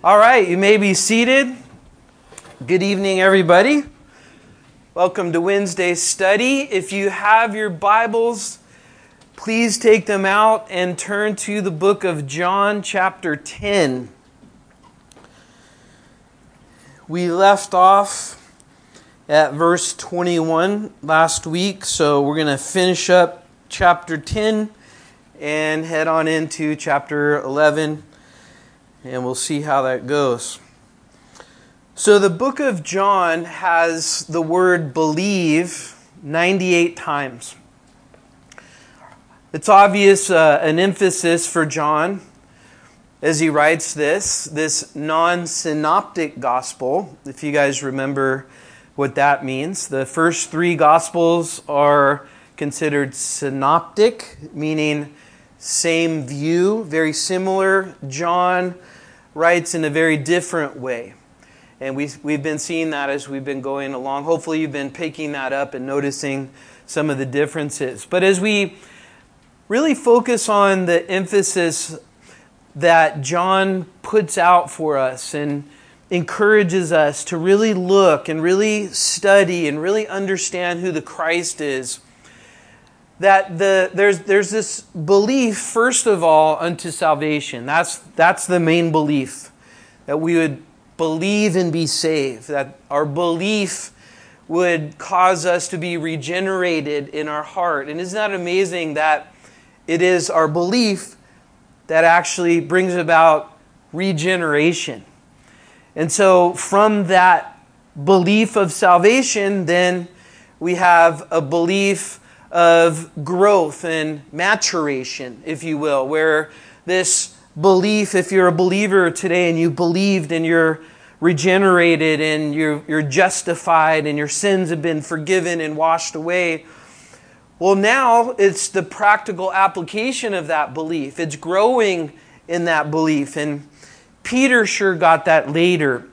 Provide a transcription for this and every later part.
All right, you may be seated. Good evening, everybody. Welcome to Wednesday's study. If you have your Bibles, please take them out and turn to the book of John, chapter 10. We left off at verse 21 last week, so we're going to finish up chapter 10 and head on into chapter 11. And we'll see how that goes. So the book of John has the word believe 98 times. It's obvious an emphasis for John as he writes this non-synoptic gospel. If you guys remember what that means. The first three gospels are considered synoptic, meaning same view, very similar. John writes in a very different way. And we've been seeing that as we've been going along. Hopefully you've been picking that up and noticing some of the differences. But as we really focus on the emphasis that John puts out for us and encourages us to really look and really study and really understand who the Christ is, that there's this belief, first of all, unto salvation. That's the main belief, that we would believe and be saved, that our belief would cause us to be regenerated in our heart. And isn't that amazing that it is our belief that actually brings about regeneration? And so from that belief of salvation, then we have a belief of growth and maturation, if you will, where this belief, if you're a believer today and you believed and you're regenerated and you're justified and your sins have been forgiven and washed away, well, now it's the practical application of that belief. It's growing in that belief. And Peter sure got that later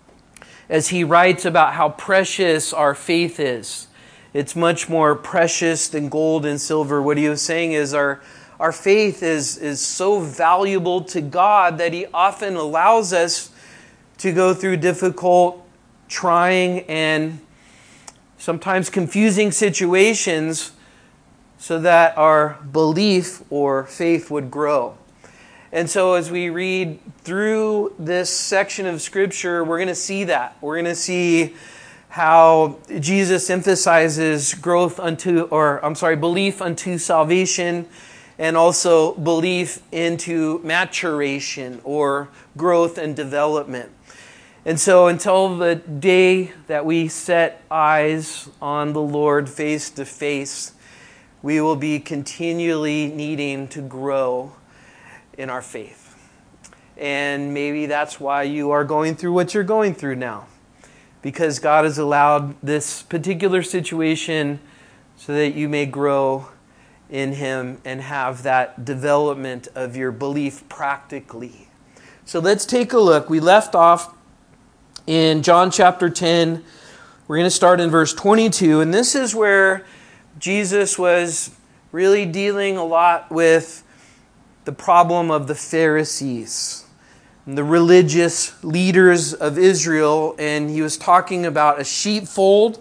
as he writes about how precious our faith is. It's much more precious than gold and silver. What he was saying is our faith is so valuable to God that He often allows us to go through difficult, trying, and sometimes confusing situations so that our belief or faith would grow. And so as we read through this section of Scripture, we're going to see that. We're going to see how Jesus emphasizes belief unto salvation, and also belief into maturation or growth and development. And so until the day that we set eyes on the Lord face to face, we will be continually needing to grow in our faith. And maybe that's why you are going through what you're going through now, because God has allowed this particular situation so that you may grow in Him and have that development of your belief practically. So let's take a look. We left off in John chapter 10. We're going to start in verse 22. And this is where Jesus was really dealing a lot with the problem of the Pharisees, the religious leaders of Israel, and he was talking about a sheepfold,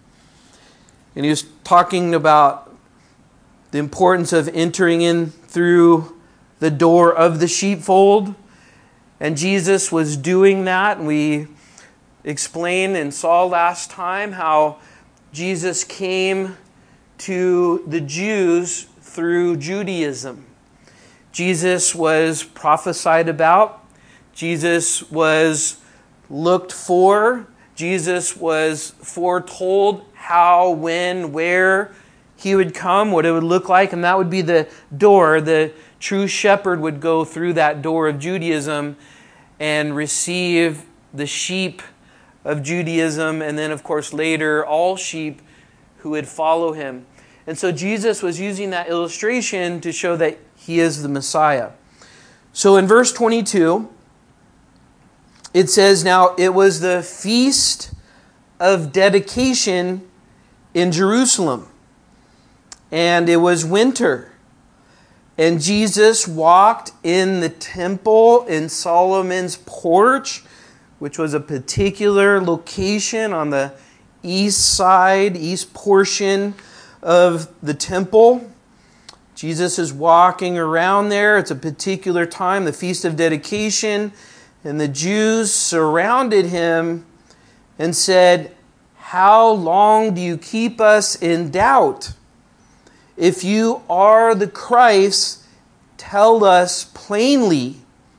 and he was talking about the importance of entering in through the door of the sheepfold, and Jesus was doing that. And we explained and saw last time how Jesus came to the Jews through Judaism. Jesus was prophesied about. Jesus was looked for. Jesus was foretold how, when, where He would come, what it would look like, and that would be the door. The true shepherd would go through that door of Judaism and receive the sheep of Judaism, and then, of course, later, all sheep who would follow Him. And so Jesus was using that illustration to show that He is the Messiah. So in verse 22, it says, "Now it was the feast of dedication in Jerusalem, and it was winter. And Jesus walked in the temple in Solomon's porch, which was a particular location on the east side, east portion of the temple. Jesus is walking around there. It's a particular time, the Feast of Dedication. And the Jews surrounded him and said, "How long do you keep us in doubt? If you are the Christ, tell us plainly."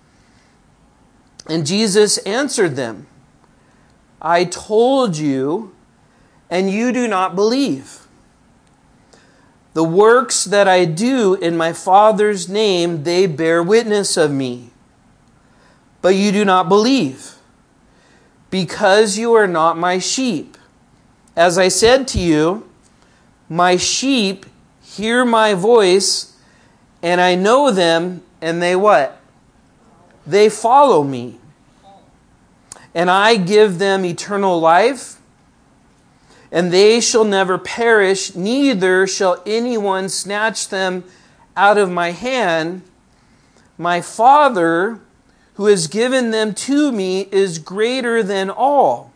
And Jesus answered them, "I told you, and you do not believe. The works that I do in my Father's name, they bear witness of me. But you do not believe, because you are not my sheep. As I said to you, my sheep hear my voice, and I know them, and they what? They follow me. And I give them eternal life, and they shall never perish, neither shall anyone snatch them out of my hand. My Father, who has given them to me, is greater than all.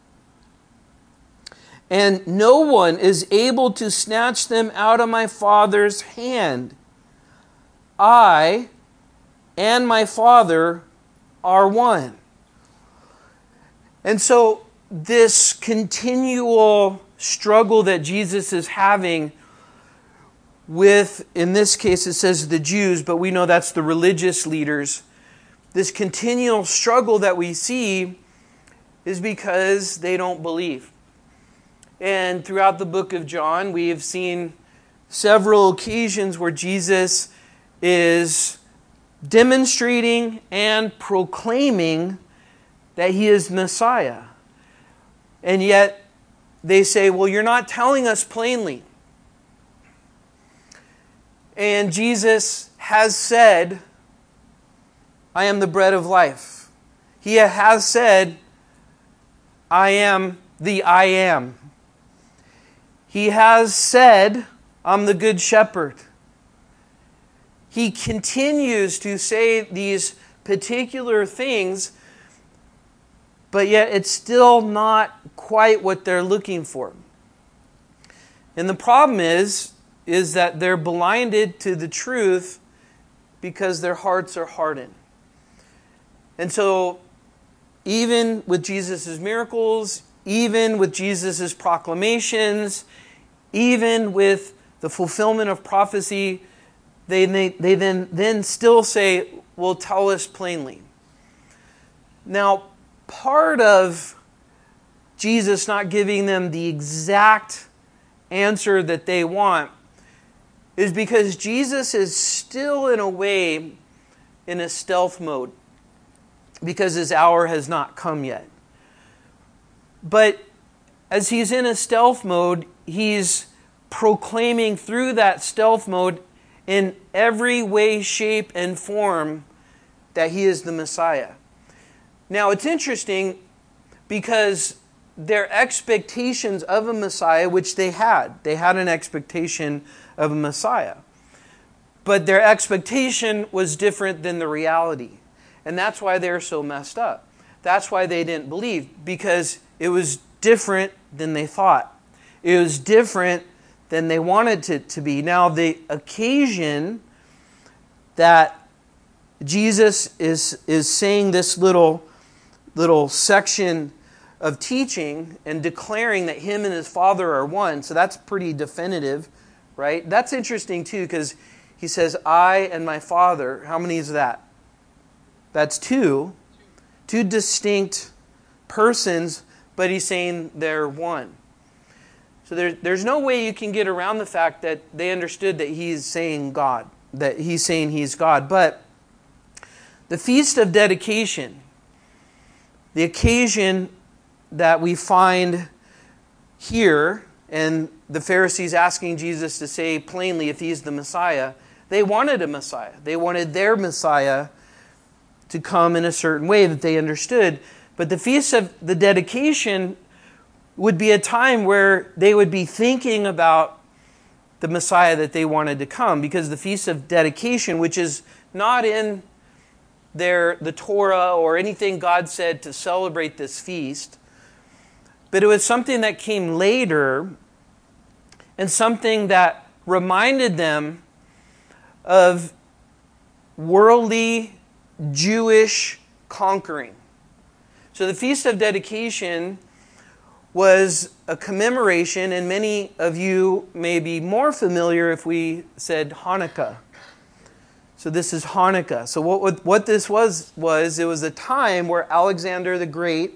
And no one is able to snatch them out of my Father's hand. I and my Father are one. And so this continual struggle that Jesus is having with, in this case it says the Jews, but we know that's the religious leaders. This continual struggle that we see is because they don't believe. And throughout the book of John, we have seen several occasions where Jesus is demonstrating and proclaiming that he is Messiah. And yet they say, well, you're not telling us plainly. And Jesus has said, I am the bread of life. He has said, I am the I am. He has said, I'm the good shepherd. He continues to say these particular things, but yet it's still not quite what they're looking for. And the problem is that they're blinded to the truth because their hearts are hardened. And so, even with Jesus' miracles, even with Jesus' proclamations, even with the fulfillment of prophecy, they then still say, well, tell us plainly. Now, part of Jesus not giving them the exact answer that they want is because Jesus is still in a way in a stealth mode because his hour has not come yet. But as he's in a stealth mode, he's proclaiming through that stealth mode in every way, shape, and form that he is the Messiah. Now, it's interesting because their expectations of a Messiah, which they had an expectation of a Messiah. But their expectation was different than the reality. And that's why they're so messed up. That's why they didn't believe, because it was different than they thought. It was different than they wanted it to be. Now, the occasion that Jesus is saying this little section of teaching and declaring that him and his Father are one, so that's pretty definitive, right? That's interesting too, because he says, I and my Father. How many is that? That's two distinct persons, but he's saying they're one. So there's no way you can get around the fact that they understood that he's saying God, that he's saying he's God. But the Feast of Dedication, the occasion that we find here, and the Pharisees asking Jesus to say plainly if he's the Messiah, they wanted a Messiah. They wanted their Messiah to come in a certain way that they understood. But the Feast of the Dedication would be a time where they would be thinking about the Messiah that they wanted to come, because the Feast of Dedication, which is not in the Torah or anything God said to celebrate this feast, but it was something that came later and something that reminded them of worldly Jewish conquering. So the Feast of Dedication was a commemoration, and many of you may be more familiar if we said Hanukkah. So this is Hanukkah. So what this was it was a time where Alexander the Great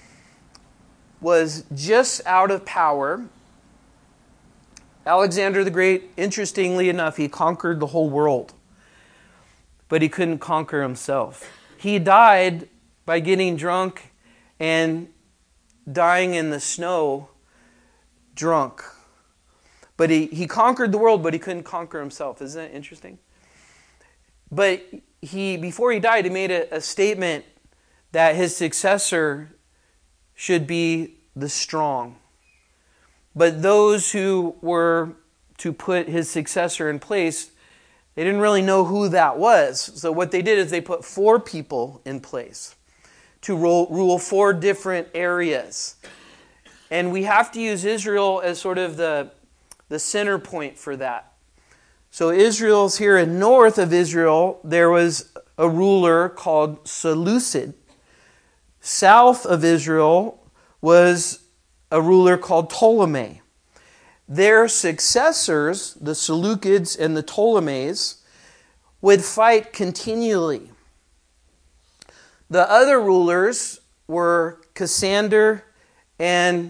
was just out of power. Alexander the Great, interestingly enough, he conquered the whole world, but he couldn't conquer himself. He died by getting drunk and dying in the snow drunk. But he conquered the world, but he couldn't conquer himself. Isn't that interesting? But before he died, he made a statement that his successor should be the strong. But those who were to put his successor in place, they didn't really know who that was. So what they did is they put 4 people in place to rule 4 different areas. And we have to use Israel as sort of the center point for that. So Israel's here, and north of Israel, there was a ruler called Seleucid. South of Israel was a ruler called Ptolemy. Their successors, the Seleucids and the Ptolemies, would fight continually. The other rulers were Cassander and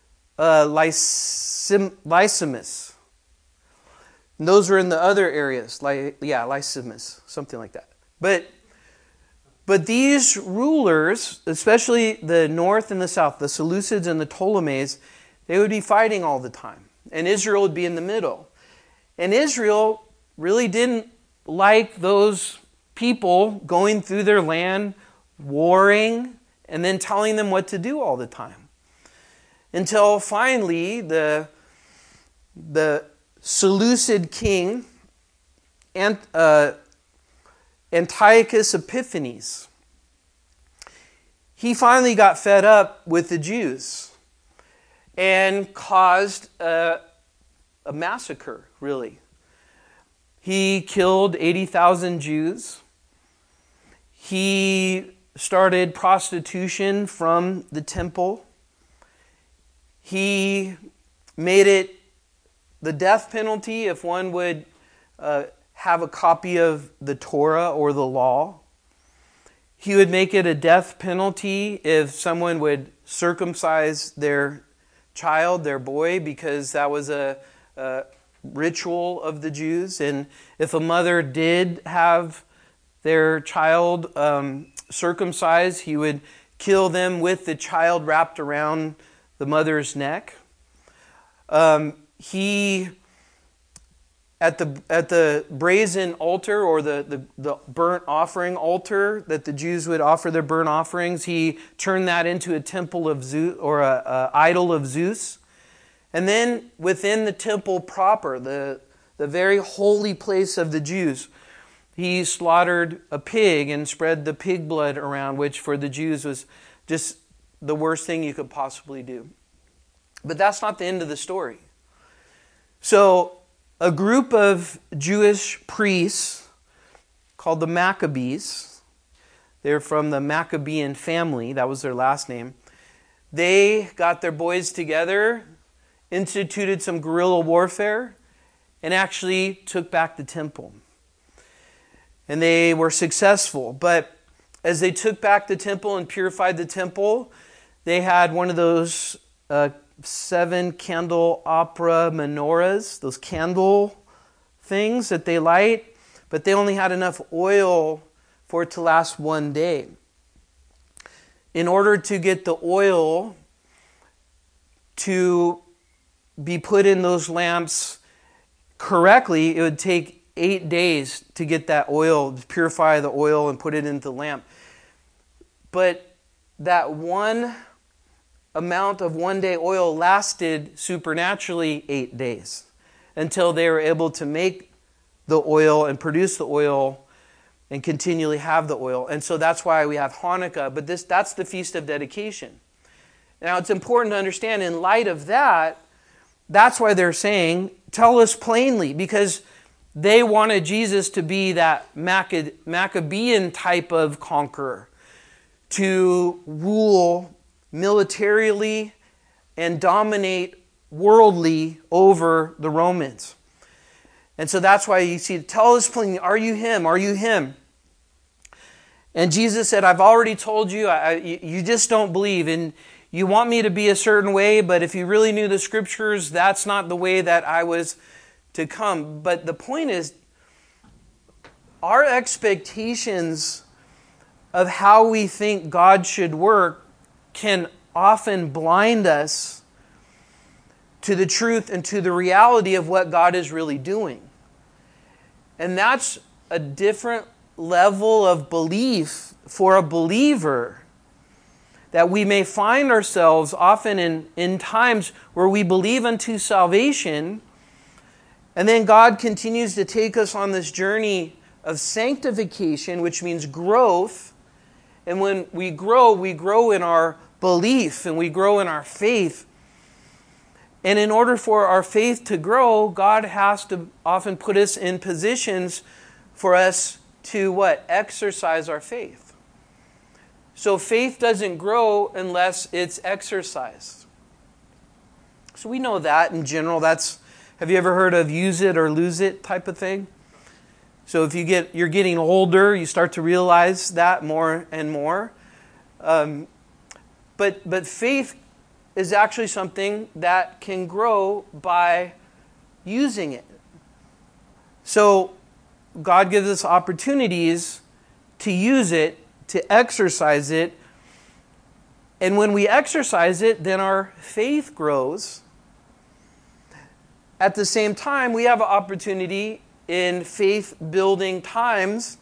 Lysimus. And those were in the other areas. Lysimus, something like that. But these rulers, especially the north and the south, the Seleucids and the Ptolemies, they would be fighting all the time. And Israel would be in the middle. And Israel really didn't like those people going through their land, warring, and then telling them what to do all the time. Until finally, the Seleucid king, Antiochus Epiphanes, he finally got fed up with the Jews and caused a massacre, really. He killed 80,000 Jews. He started prostitution from the temple. He made it the death penalty if one would have a copy of the Torah or the law. He would make it a death penalty if someone would circumcise their child, their boy, because that was a ritual of the Jews. And if a mother did have their child circumcised, he would kill them with the child wrapped around the mother's neck. He, at the brazen altar, or the burnt offering altar that the Jews would offer their burnt offerings, he turned that into a temple of Zeus, or a idol of Zeus. And then within the temple proper, the very holy place of the Jews, he slaughtered a pig and spread the pig blood around, which for the Jews was just the worst thing you could possibly do. But that's not the end of the story. So a group of Jewish priests called the Maccabees, they're from the Maccabean family, that was their last name, they got their boys together, instituted some guerrilla warfare, and actually took back the temple. And they were successful. But as they took back the temple and purified the temple, they had one of those 7 candelabra menorahs, those candle things that they light, but they only had enough oil for it to last one day. In order to get the oil to be put in those lamps correctly, it would take 8 days to get that oil, to purify the oil and put it into the lamp. But that one amount of one day oil lasted supernaturally 8 days. until they were able to make the oil and produce the oil and continually have the oil. And so that's why we have Hanukkah, but that's the Feast of Dedication. Now it's important to understand in light of that, that's why they're saying, tell us plainly, because they wanted Jesus to be that Maccabean type of conqueror, to rule militarily and dominate worldly over the Romans. And so that's why you see, tell us plainly, are you him? Are you him? And Jesus said, I've already told you, you just don't believe. And you want me to be a certain way, but if you really knew the Scriptures, that's not the way that I was to come. But the point is, our expectations of how we think God should work can often blind us to the truth and to the reality of what God is really doing. And that's a different level of belief for a believer, that we may find ourselves often in times where we believe unto salvation, and then God continues to take us on this journey of sanctification, which means growth. And when we grow in our belief and we grow in our faith. And in order for our faith to grow, God has to often put us in positions for us to what? Exercise our faith. So faith doesn't grow unless it's exercised. So we know that in general. Have you ever heard of use it or lose it type of thing? So if you're getting older, you start to realize that more and more. But faith is actually something that can grow by using it. So God gives us opportunities to use it, to exercise it. And when we exercise it, then our faith grows. At the same time, we have an opportunity in faith-building times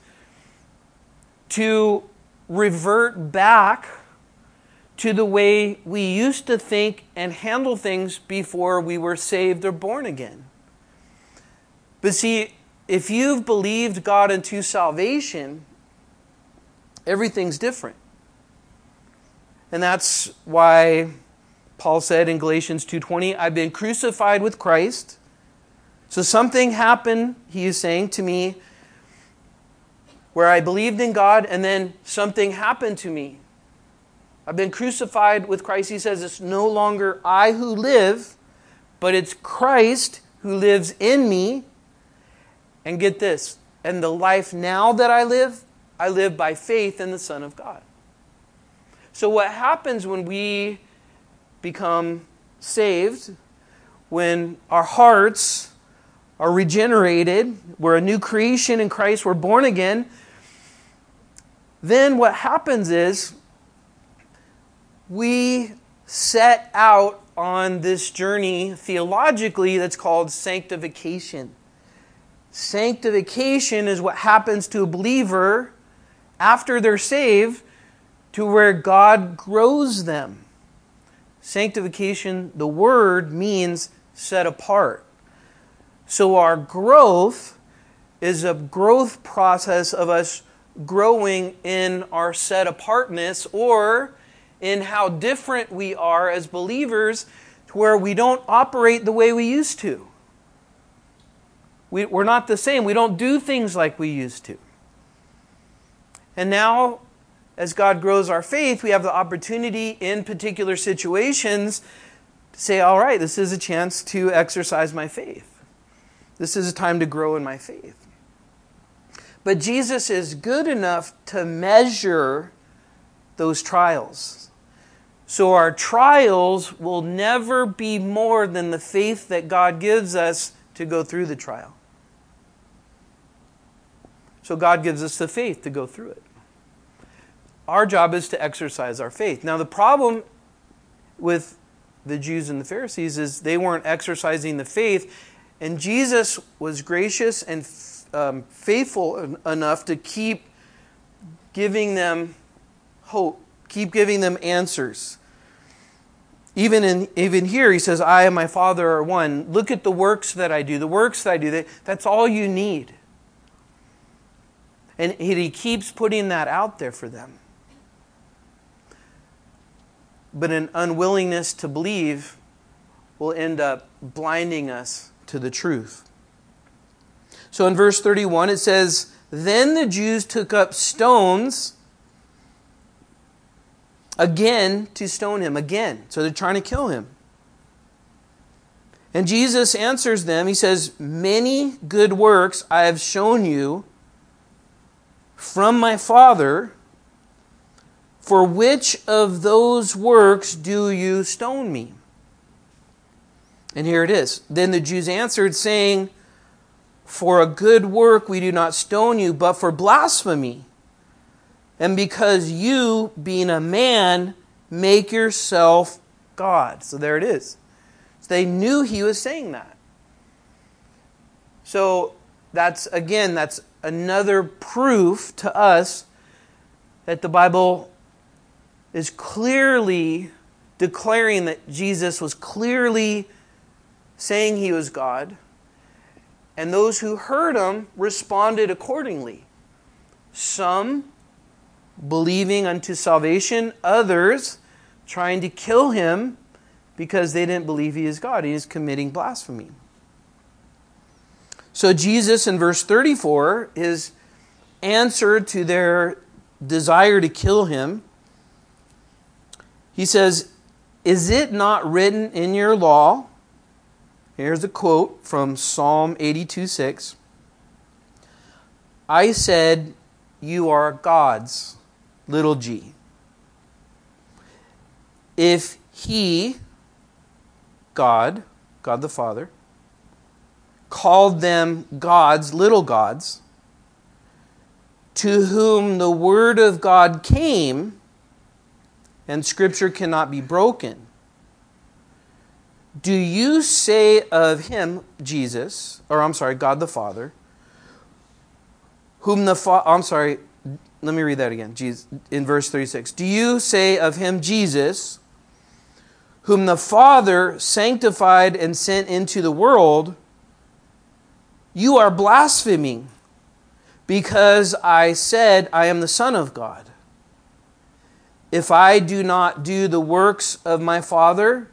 to revert back to the way we used to think and handle things before we were saved or born again. But see, if you've believed God unto salvation, everything's different. And that's why Paul said in Galatians 2:20, I've been crucified with Christ. So something happened, he is saying to me, where I believed in God and then something happened to me. I've been crucified with Christ. He says it's no longer I who live, but it's Christ who lives in me. And get this, and the life now that I live by faith in the Son of God. So what happens when we become saved, when our hearts are regenerated, we're a new creation in Christ, we're born again, then what happens is we set out on this journey theologically that's called sanctification. Sanctification is what happens to a believer after they're saved, to where God grows them. Sanctification, the word means set apart. So our growth is a growth process of us growing in our set apartness, or in how different we are as believers, to where we don't operate the way we used to. We're not the same. We don't do things like we used to. And now, as God grows our faith, we have the opportunity in particular situations to say, all right, this is a chance to exercise my faith. This is a time to grow in my faith. But Jesus is good enough to measure those trials. So our trials will never be more than the faith that God gives us to go through the trial. So God gives us the faith to go through it. Our job is to exercise our faith. Now the problem with the Jews and the Pharisees is they weren't exercising the faith, and Jesus was gracious and faithful enough to keep giving them hope, keep giving them answers. Even here, he says, I and my Father are one. Look at the works that I do. The works that I do, that's all you need. And he keeps putting that out there for them. But an unwillingness to believe will end up blinding us to the truth. So in verse 31 it says, Then the Jews took up stones again to stone him. Again. So they're trying to kill him. And Jesus answers them. He says, Many good works I have shown you from my Father. For which of those works do you stone me? And here it is. Then the Jews answered, saying, For a good work we do not stone you, but for blasphemy. And because you, being a man, make yourself God. So there it is. So they knew he was saying that. So that's another proof to us that the Bible is clearly declaring that Jesus was clearly saying he was God. And those who heard him responded accordingly. Some believing unto salvation, others trying to kill him because they didn't believe he is God. He is committing blasphemy. So Jesus in verse 34 is answer to their desire to kill him. He says, Is it not written in your law? Here's a quote from Psalm 82:6. I said, you are gods, little g. If he, God the Father, called them gods, little gods, to whom the word of God came, and Scripture cannot be broken, do you say of him, Jesus, God the Father, let me read that again, Jesus, in verse 36. Do you say of him, Jesus, whom the Father sanctified and sent into the world, you are blaspheming, because I said I am the Son of God? If I do not do the works of my Father,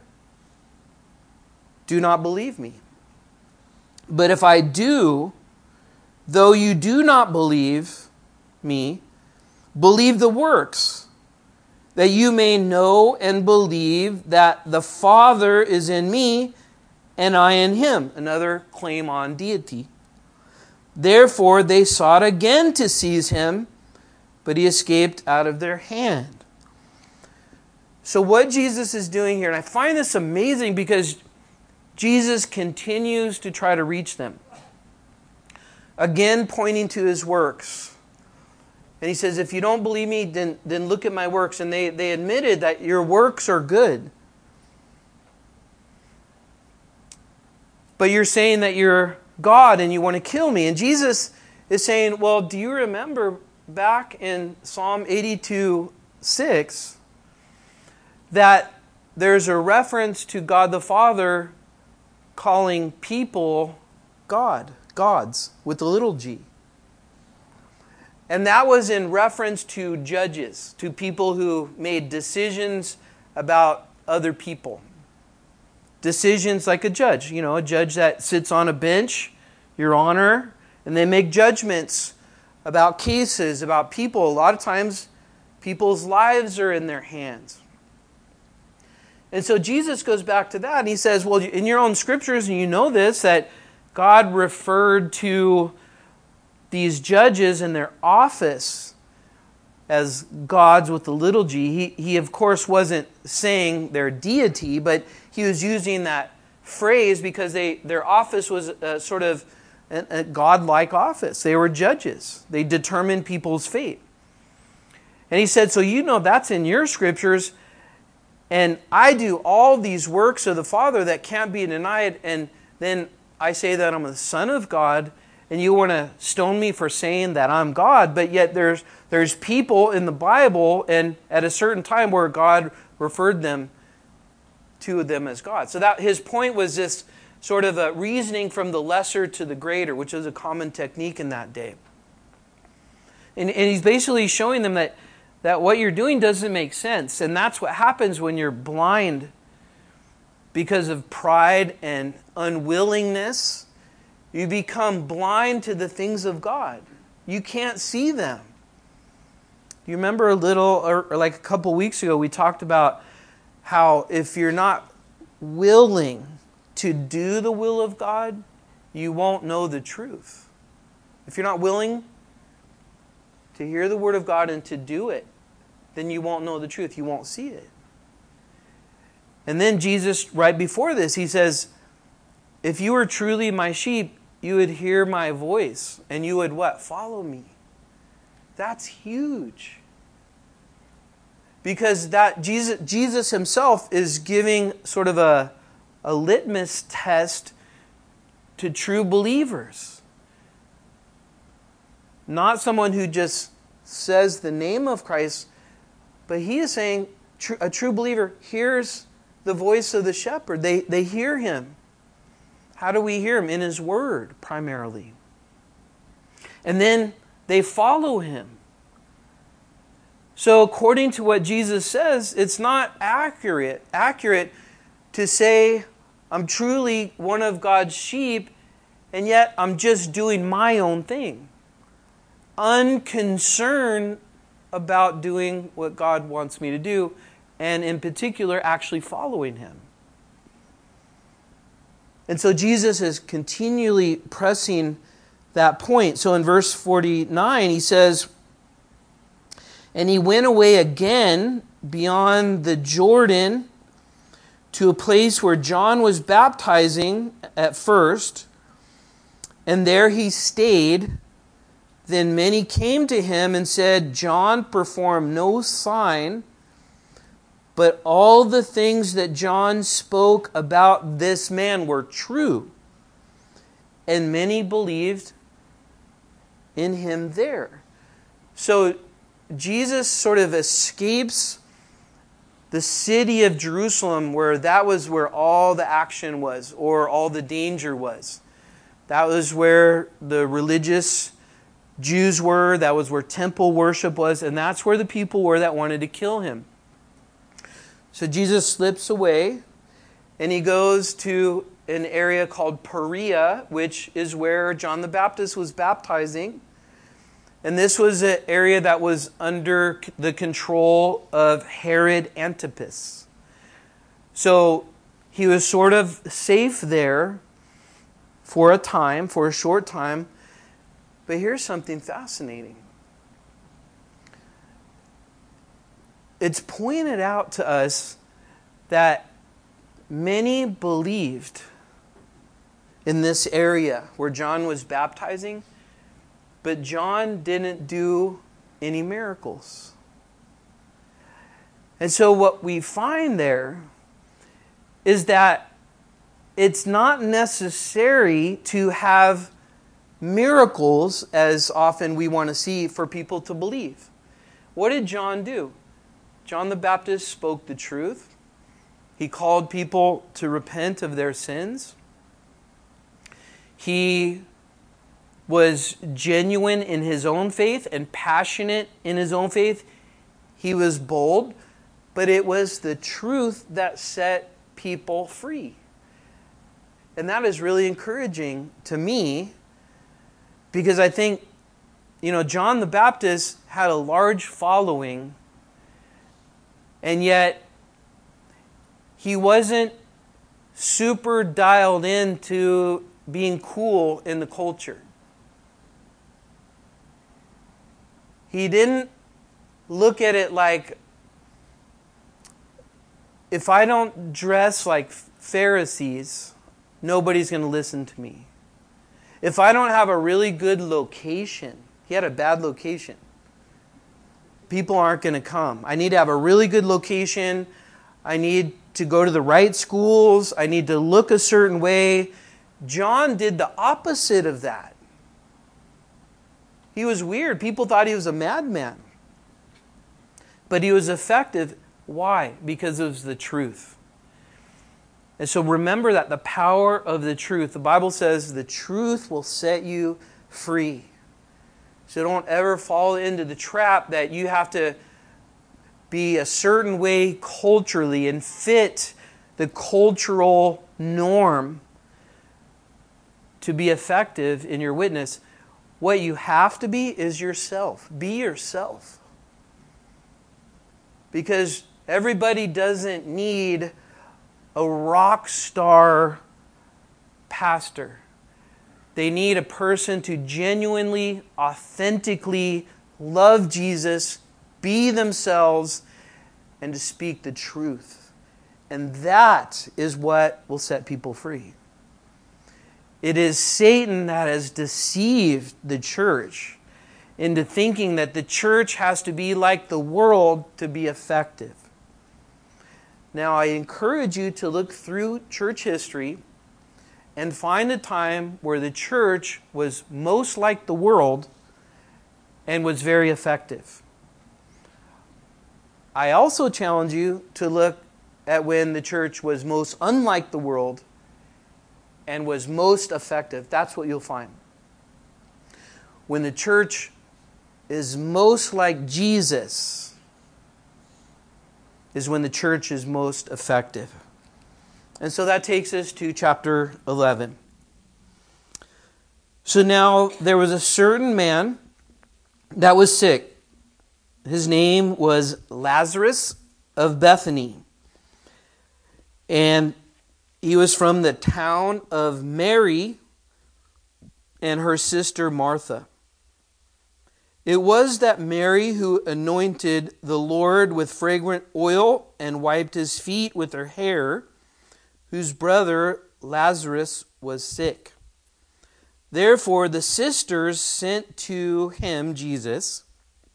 do not believe me. But if I do, though you do not believe me, believe the works, that you may know and believe that the Father is in me and I in him. Another claim on deity. Therefore they sought again to seize him, but he escaped out of their hand. So what Jesus is doing here, and I find this amazing because Jesus continues to try to reach them. Again, pointing to his works. And he says, if you don't believe me, then look at my works. And they admitted that your works are good. But you're saying that you're God and you want to kill me. And Jesus is saying, well, do you remember back in Psalm 82:6 that there's a reference to God the Father calling people gods, with a little g. And that was in reference to judges, to people who made decisions about other people. Decisions like a judge, a judge that sits on a bench, Your Honor, and they make judgments about cases, about people. A lot of times, people's lives are in their hands. And so Jesus goes back to that and he says, well, in your own scriptures, and you know this, that God referred to these judges in their office as gods with a little g. He of course wasn't saying their deity, but he was using that phrase because their office was sort of a godlike office. They were judges. They determined people's fate. And he said, so that's in your scriptures. And I do all these works of the Father that can't be denied. And then I say that I'm the Son of God. And you want to stone me for saying that I'm God. But yet there's people in the Bible and at a certain time where God referred them two of them as God. So that his point was just sort of a reasoning from the lesser to the greater, which was a common technique in that day. And he's basically showing them that what you're doing doesn't make sense. And that's what happens when you're blind because of pride and unwillingness. You become blind to the things of God. You can't see them. You remember or like a couple weeks ago, we talked about how if you're not willing to do the will of God, you won't know the truth. If you're not willing to hear the Word of God and to do it, then you won't know the truth. You won't see it. And then Jesus, right before this, he says, if you were truly my sheep, you would hear my voice and you would what? Follow me. That's huge. Because that Jesus himself is giving sort of a litmus test to true believers. Not someone who just says the name of Christ, but he is saying a true believer hears the voice of the shepherd. They hear him. How do we hear him? In his word, primarily. And then they follow him. So according to what Jesus says, it's not accurate to say I'm truly one of God's sheep, and yet I'm just doing my own thing. Unconcerned about doing what God wants me to do, and in particular, actually following him. And so Jesus is continually pressing that point. So in verse 49, he says, and he went away again beyond the Jordan to a place where John was baptizing at first, and there he stayed. Then many came to him and said, John performed no sign, but all the things that John spoke about this man were true. And many believed in him there. So Jesus sort of escapes the city of Jerusalem, where that was where all the action was, or all the danger was. That was where the religious Jews were. That was where temple worship was. And that's where the people were that wanted to kill him. So Jesus slips away and he goes to an area called Perea, which is where John the Baptist was baptizing. And this was an area that was under the control of Herod Antipas. So he was sort of safe there for a short time. But here's something fascinating. It's pointed out to us that many believed in this area where John was baptizing, but John didn't do any miracles. And so what we find there is that it's not necessary to have miracles as often we want to see for people to believe. What did John do? John the Baptist spoke the truth. He called people to repent of their sins. He was genuine in his own faith and passionate in his own faith. He was bold, but it was the truth that set people free. And that is really encouraging to me, because I think, John the Baptist had a large following, and yet he wasn't super dialed into being cool in the culture. He didn't look at it like, if I don't dress like Pharisees, nobody's going to listen to me. If I don't have a really good location, he had a bad location, people aren't going to come. I need to have a really good location. I need to go to the right schools. I need to look a certain way. John did the opposite of that. He was weird. People thought he was a madman. But he was effective. Why? Because it was the truth. And so remember that the power of the truth. The Bible says the truth will set you free. So don't ever fall into the trap that you have to be a certain way culturally and fit the cultural norm to be effective in your witness. What you have to be is yourself. Be yourself. Because everybody doesn't need a rock star pastor. They need a person to genuinely, authentically love Jesus, be themselves, and to speak the truth. And that is what will set people free. It is Satan that has deceived the church into thinking that the church has to be like the world to be effective. Now, I encourage you to look through church history and find a time where the church was most like the world and was very effective. I also challenge you to look at when the church was most unlike the world and was most effective. That's what you'll find. When the church is most like Jesus is when the church is most effective. And so that takes us to chapter 11. So now there was a certain man that was sick. His name was Lazarus of Bethany. And he was from the town of Mary and her sister Martha. It was that Mary who anointed the Lord with fragrant oil and wiped his feet with her hair, whose brother Lazarus was sick. Therefore the sisters sent to him, Jesus,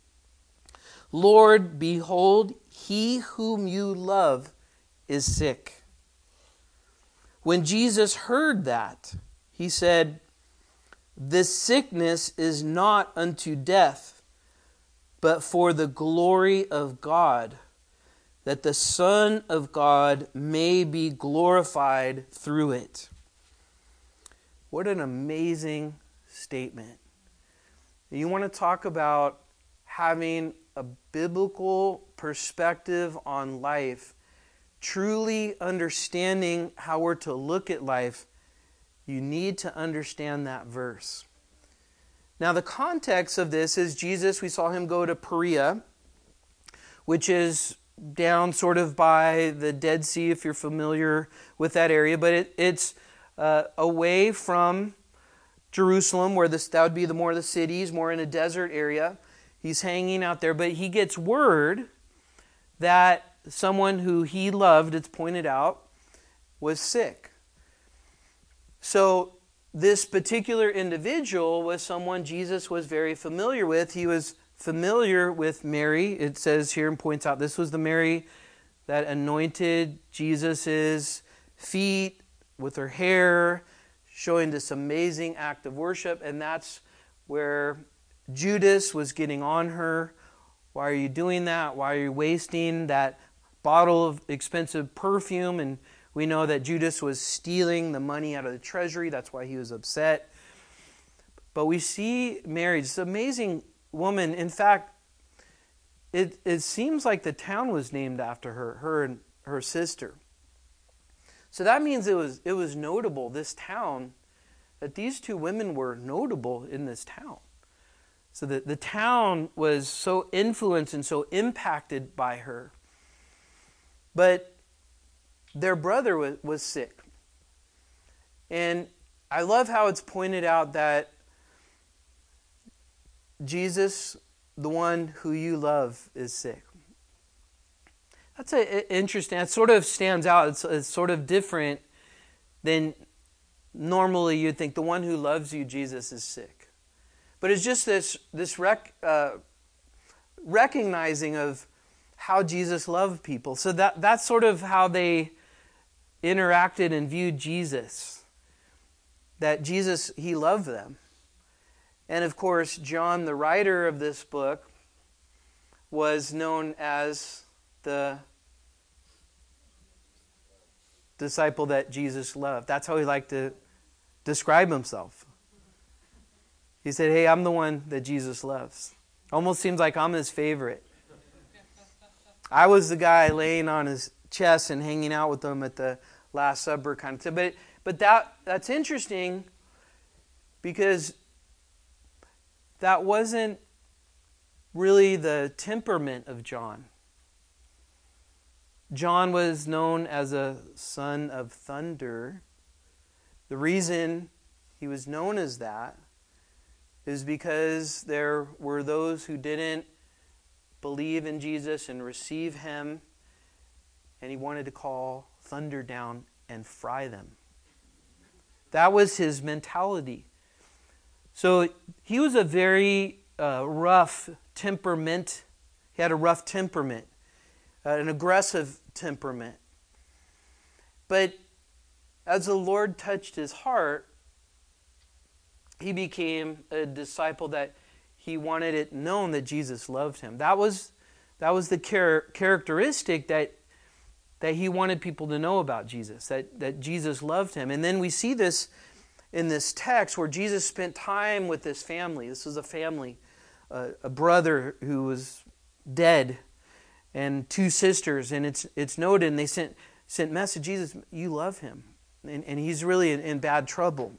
Lord, behold, he whom you love is sick. When Jesus heard that, he said, this sickness is not unto death, but for the glory of God, that the Son of God may be glorified through it. What an amazing statement. You want to talk about having a biblical perspective on life, truly understanding how we're to look at life. You need to understand that verse. Now, the context of this is Jesus, we saw him go to Perea, which is down sort of by the Dead Sea, if you're familiar with that area. But it's away from Jerusalem, where that would be more of the cities, more in a desert area. He's hanging out there, but he gets word that someone who he loved, it's pointed out, was sick. So this particular individual was someone Jesus was very familiar with. He was familiar with Mary. It says here and points out this was the Mary that anointed Jesus' feet with her hair, showing this amazing act of worship. And that's where Judas was getting on her. Why are you doing that? Why are you wasting that bottle of expensive perfume? And we know that Judas was stealing the money out of the treasury. That's why he was upset. But we see Mary, this amazing woman. In fact, it seems like the town was named after her and her sister. So that means it was notable, this town, that these two women were notable in this town. So the town was so influenced and so impacted by her. But their brother was sick. And I love how it's pointed out that Jesus, the one who you love, is sick. That's interesting. It sort of stands out. It's sort of different than normally you'd think. The one who loves you, Jesus, is sick. But it's just this recognizing of how Jesus loved people. So that's sort of how they interacted and viewed Jesus. That Jesus, he loved them. And of course, John, the writer of this book, was known as the disciple that Jesus loved. That's how he liked to describe himself. He said, hey, I'm the one that Jesus loves. Almost seems like I'm his favorite. I was the guy laying on his chest and hanging out with him at the Last Supper kind of thing. But that's interesting because that wasn't really the temperament of John. John was known as a son of thunder. The reason he was known as that is because there were those who didn't believe in Jesus and receive him, and he wanted to call thunder down and fry them. That was his mentality. So he was a very rough temperament. He had a rough temperament, an aggressive temperament. But as the Lord touched his heart, he became a disciple that he wanted it known that Jesus loved him. That was the characteristic that he wanted people to know about Jesus, that Jesus loved him. And then we see this in this text where Jesus spent time with this family. This was a family, a brother who was dead and two sisters. And it's noted, and they sent message, Jesus, you love him. And he's really in bad trouble.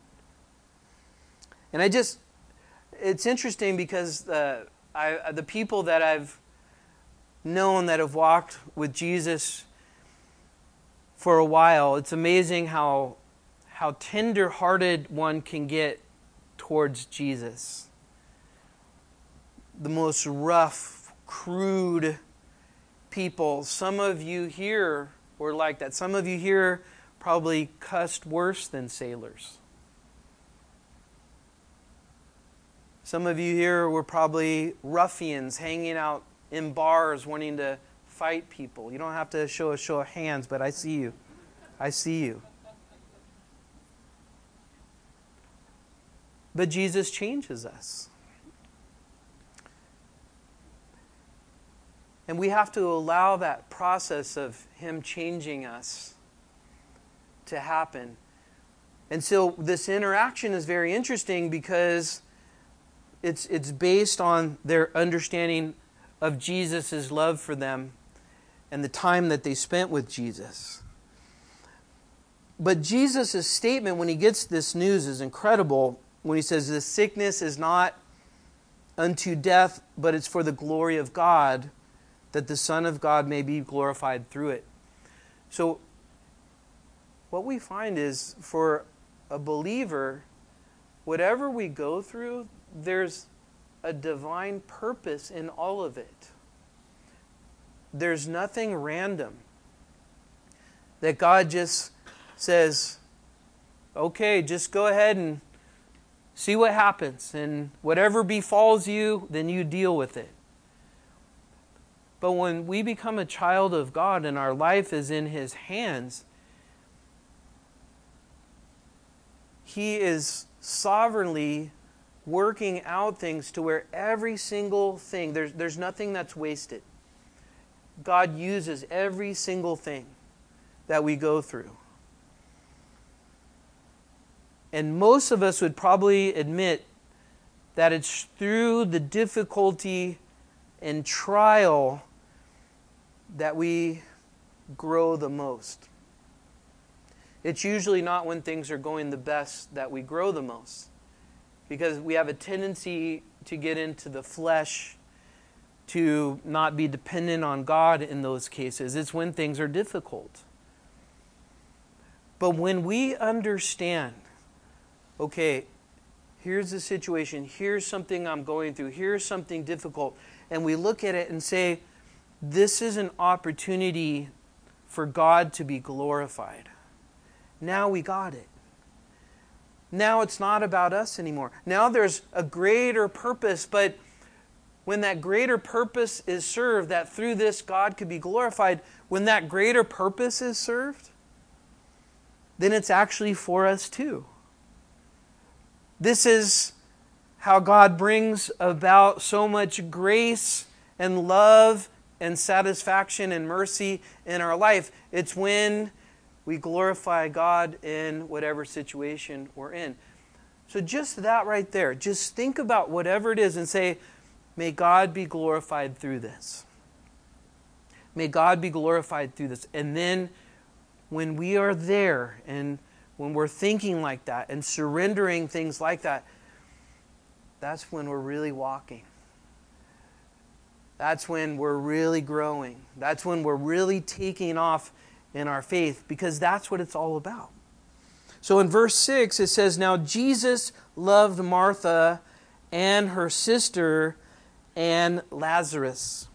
And it's interesting because the people that I've known that have walked with Jesus for a while, it's amazing how tender-hearted one can get towards Jesus. The most rough, crude people. Some of you here were like that. Some of you here probably cussed worse than sailors. Some of you here were probably ruffians hanging out in bars wanting to fight people. You don't have to show a show of hands, but I see you. I see you. But Jesus changes us. And we have to allow that process of him changing us to happen. And so this interaction is very interesting because it's based on their understanding of Jesus' love for them and the time that they spent with Jesus. But Jesus' statement when he gets this news is incredible when he says, "This sickness is not unto death, but it's for the glory of God, that the Son of God may be glorified through it." So what we find is for a believer, whatever we go through, there's a divine purpose in all of it. There's nothing random. That God just says, okay, just go ahead and see what happens. And whatever befalls you, then you deal with it. But when we become a child of God and our life is in his hands, he is sovereignly working out things to where every single thing, there's nothing that's wasted. God uses every single thing that we go through. And most of us would probably admit that it's through the difficulty and trial that we grow the most. It's usually not when things are going the best that we grow the most, because we have a tendency to get into the flesh, to not be dependent on God in those cases. It's when things are difficult. But when we understand, okay, here's the situation, here's something I'm going through, here's something difficult, and we look at it and say, this is an opportunity for God to be glorified. Now we got it. Now it's not about us anymore. Now there's a greater purpose, but when that greater purpose is served, that through this God could be glorified, when that greater purpose is served, then it's actually for us too. This is how God brings about so much grace and love and satisfaction and mercy in our life. It's when we glorify God in whatever situation we're in. So just that right there, just think about whatever it is and say, may God be glorified through this. May God be glorified through this. And then when we are there and when we're thinking like that and surrendering things like that, that's when we're really walking. That's when we're really growing. That's when we're really taking off in our faith, because that's what it's all about. So in verse 6 it says, now Jesus loved Martha and her sister and Lazarus.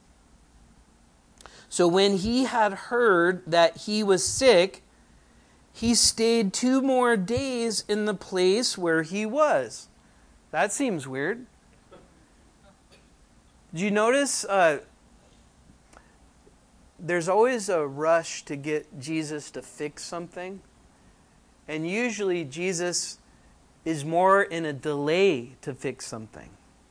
So when he had heard that he was sick, he stayed 2 more days in the place where he was. That seems weird. Did you notice there's always a rush to get Jesus to fix something? And usually Jesus is more in a delay to fix something.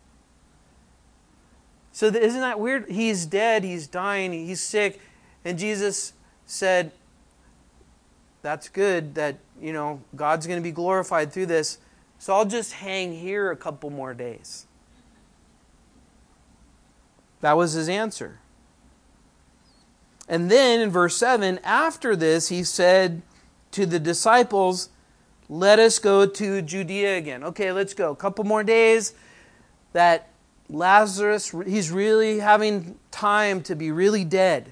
So isn't that weird? He's dead, he's dying, he's sick. And Jesus said, that's good that, God's going to be glorified through this. So I'll just hang here a couple more days. That was his answer. And then in verse 7, after this, he said to the disciples, let us go to Judea again. Okay, let's go. A couple more days. That Lazarus, he's really having time to be really dead.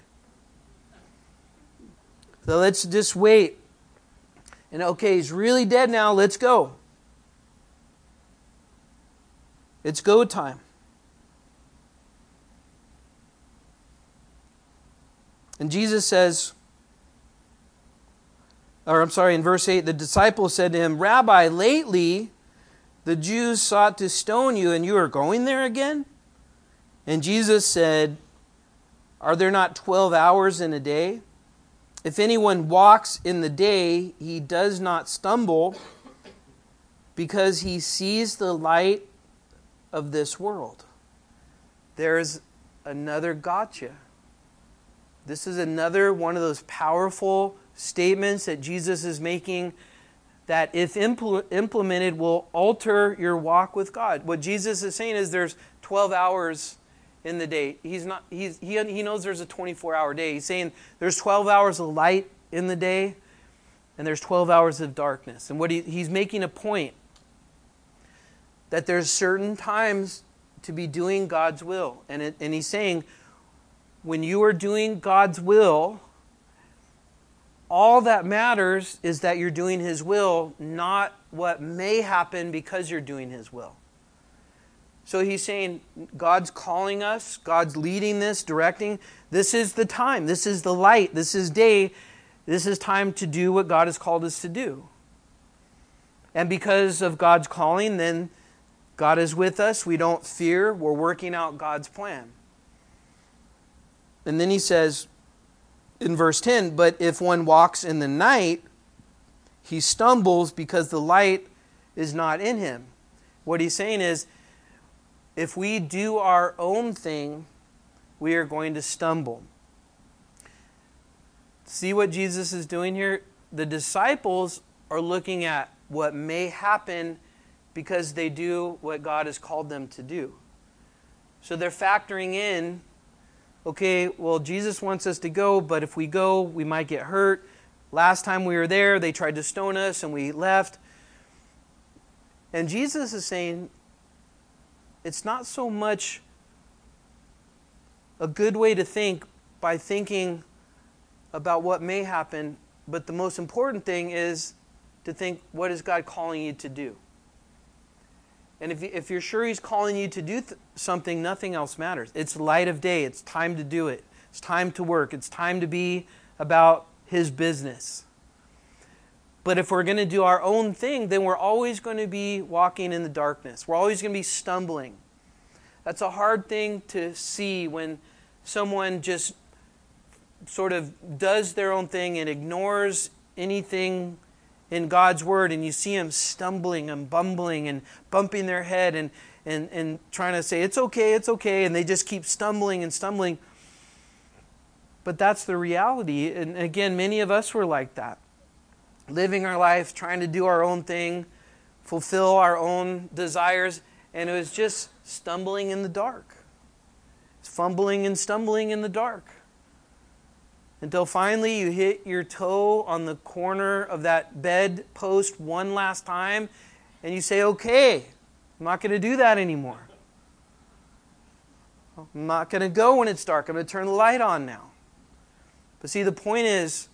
So let's just wait. And okay, he's really dead now. Let's go. It's go time. And Jesus says, in verse 8, the disciples said to him, Rabbi, lately the Jews sought to stone you, and you are going there again? And Jesus said, are there not 12 hours in a day? If anyone walks in the day, he does not stumble, because he sees the light of this world. There's another gotcha. This is another one of those powerful statements that Jesus is making that, if implemented, will alter your walk with God. What Jesus is saying is there's 12 hours in the day. He knows there's a 24-hour day. He's saying there's 12 hours of light in the day and there's 12 hours of darkness. And what he's making a point that there's certain times to be doing God's will. And he's saying, when you are doing God's will, all that matters is that you're doing His will, not what may happen because you're doing His will. So he's saying God's calling us, God's leading this, directing. This is the time. This is the light. This is day. This is time to do what God has called us to do. And because of God's calling, then God is with us. We don't fear. We're working out God's plan. And then he says in verse 10, but if one walks in the night, he stumbles because the light is not in him. What he's saying is, if we do our own thing, we are going to stumble. See what Jesus is doing here? The disciples are looking at what may happen because they do what God has called them to do. So they're factoring in, okay, well, Jesus wants us to go, but if we go, we might get hurt. Last time we were there, they tried to stone us and we left. And Jesus is saying, it's not so much a good way to think by thinking about what may happen, but the most important thing is to think, what is God calling you to do? And if you're sure He's calling you to do something, nothing else matters. It's light of day. It's time to do it. It's time to work. It's time to be about His business. But if we're going to do our own thing, then we're always going to be walking in the darkness. We're always going to be stumbling. That's a hard thing to see when someone just sort of does their own thing and ignores anything in God's Word, and you see them stumbling and bumbling and bumping their head and trying to say, it's okay, and they just keep stumbling and stumbling. But that's the reality. And again, many of us were like that. Living our life, trying to do our own thing, fulfill our own desires, and it was just stumbling in the dark. It's fumbling and stumbling in the dark. Until finally you hit your toe on the corner of that bed post one last time, and you say, okay, I'm not going to do that anymore. I'm not going to go when it's dark. I'm going to turn the light on now. But see, the point is,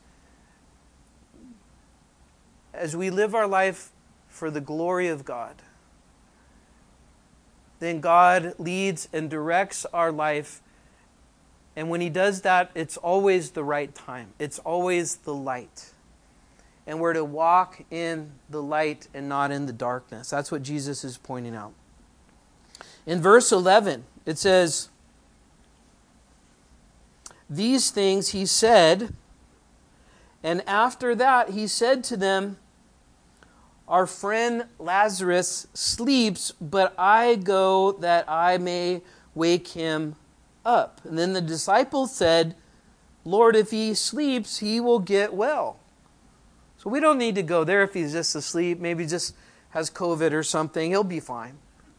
as we live our life for the glory of God, then God leads and directs our life. And when He does that, it's always the right time. It's always the light. And we're to walk in the light and not in the darkness. That's what Jesus is pointing out. In verse 11, it says, these things He said, and after that He said to them, our friend Lazarus sleeps, but I go that I may wake him up. And then the disciples said, Lord, if he sleeps, he will get well. So we don't need to go there if he's just asleep. Maybe just has COVID or something. He'll be fine.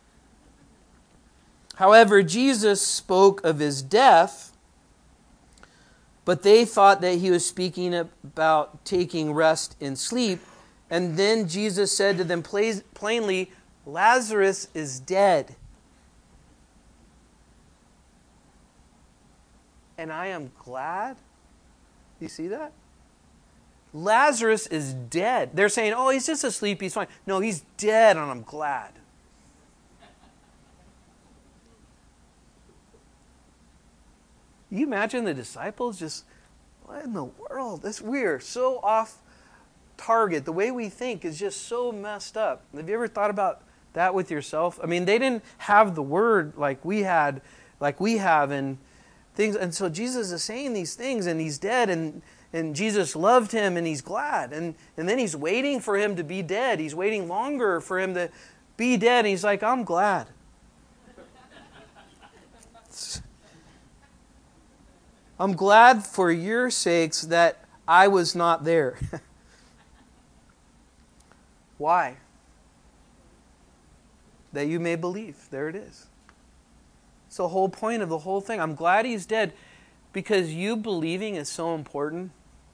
However, Jesus spoke of his death, but they thought that He was speaking about taking rest in sleep. And then Jesus said to them plainly, Lazarus is dead. And I am glad. You see that? Lazarus is dead. They're saying, oh, he's just asleep, he's fine. No, he's dead, and I'm glad. You imagine the disciples just, what in the world? We are so off target. The way we think is just so messed up. Have you ever thought about that with yourself? I mean, they didn't have the word like we have, and things. And so Jesus is saying these things, and he's dead, and Jesus loved him, and he's glad. And then he's waiting for him to be dead. He's waiting longer for him to be dead. And he's like, I'm glad. I'm glad for your sakes that I was not there. Why? That you may believe. There it is. It's the whole point of the whole thing. I'm glad he's dead because you believing is so important.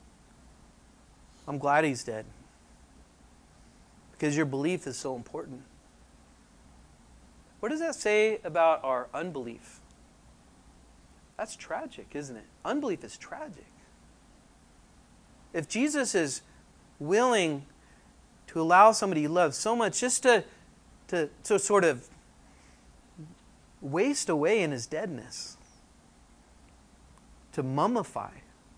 I'm glad he's dead because your belief is so important. What does that say about our unbelief? That's tragic, isn't it? Unbelief is tragic. If Jesus is willing to allow somebody he loves so much just to sort of waste away in his deadness, to mummify.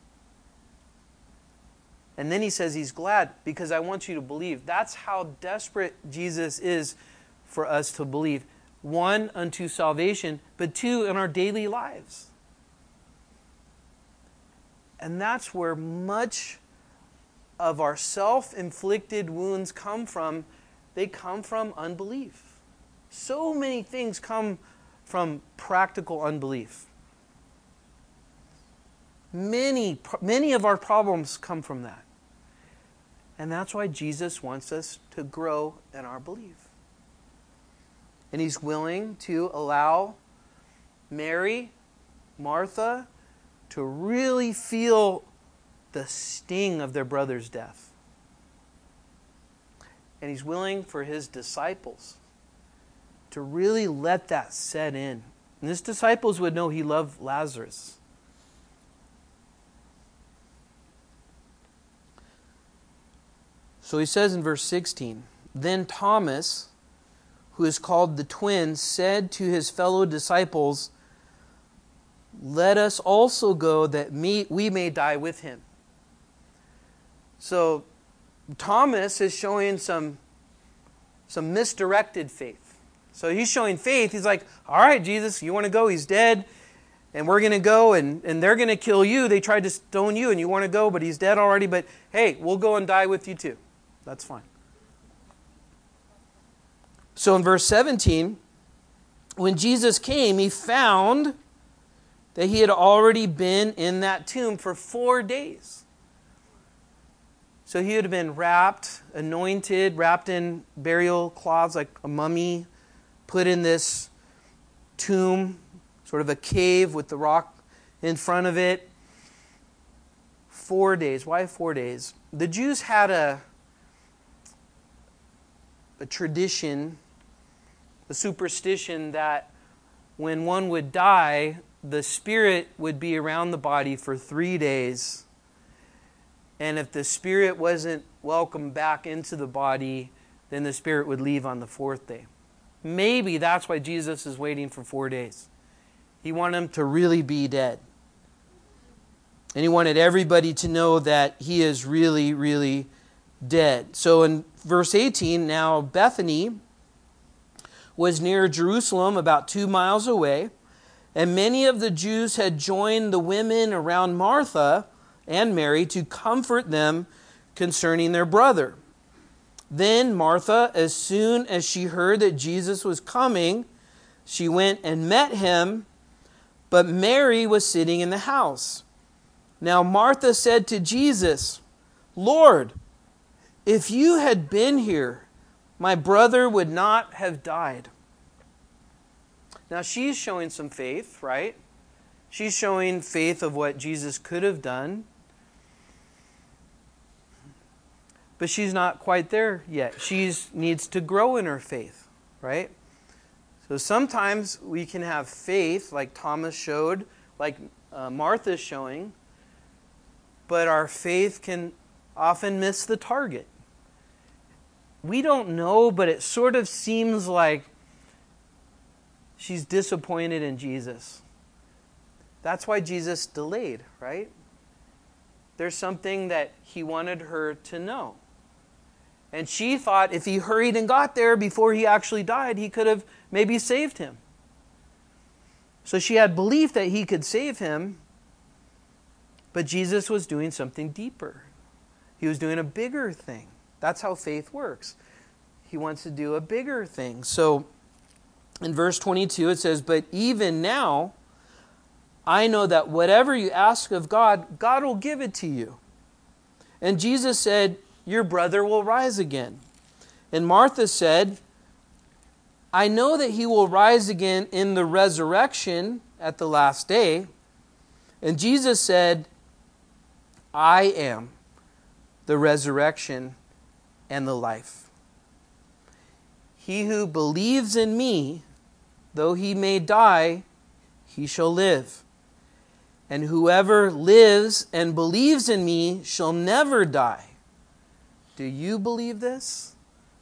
And then he says he's glad because I want you to believe. That's how desperate Jesus is for us to believe. One, unto salvation, but two, in our daily lives. And that's where much of our self-inflicted wounds come from. They come from unbelief. So many things come from practical unbelief. Many of our problems come from that. And that's why Jesus wants us to grow in our belief. And he's willing to allow Mary, Martha, to really feel the sting of their brother's death. And he's willing for his disciples to really let that set in. And his disciples would know he loved Lazarus. So he says in verse 16, then Thomas, who is called the twin, said to his fellow disciples, let us also go that we may die with him. So Thomas is showing some misdirected faith. So he's showing faith. He's like, all right, Jesus, you want to go? He's dead. And we're going to go and they're going to kill you. They tried to stone you and you want to go, but he's dead already. But hey, we'll go and die with you too. That's fine. So in verse 17, when Jesus came, he found that he had already been in that tomb for 4 days. So he would have been wrapped, anointed, wrapped in burial cloths like a mummy, put in this tomb, sort of a cave with the rock in front of it. 4 days. Why 4 days? The Jews had a tradition, a superstition that when one would die, the spirit would be around the body for 3 days. And if the spirit wasn't welcomed back into the body, then the spirit would leave on the 4th day. Maybe that's why Jesus is waiting for 4 days. He wanted him to really be dead. And he wanted everybody to know that he is really, really dead. So in verse 18, now Bethany was near Jerusalem, about 2 miles away, and many of the Jews had joined the women around Martha and Mary to comfort them concerning their brother. Then Martha, as soon as she heard that Jesus was coming, she went and met him, but Mary was sitting in the house. Now Martha said to Jesus, "Lord, if you had been here, my brother would not have died." Now she's showing some faith, right? She's showing faith of what Jesus could have done. But she's not quite there yet. She needs to grow in her faith, right? So sometimes we can have faith, like Thomas showed, like Martha's showing, but our faith can often miss the target. We don't know, but it sort of seems like she's disappointed in Jesus. That's why Jesus delayed, right? There's something that he wanted her to know. And she thought if he hurried and got there before he actually died, he could have maybe saved him. So she had belief that he could save him, but Jesus was doing something deeper. He was doing a bigger thing. That's how faith works. He wants to do a bigger thing. So in verse 22 it says, "But even now, I know that whatever you ask of God, God will give it to you." And Jesus said, "Your brother will rise again." And Martha said, "I know that he will rise again in the resurrection at the last day." And Jesus said, "I am the resurrection and the life. He who believes in me, though he may die, he shall live. And whoever lives and believes in me shall never die." Do you believe this?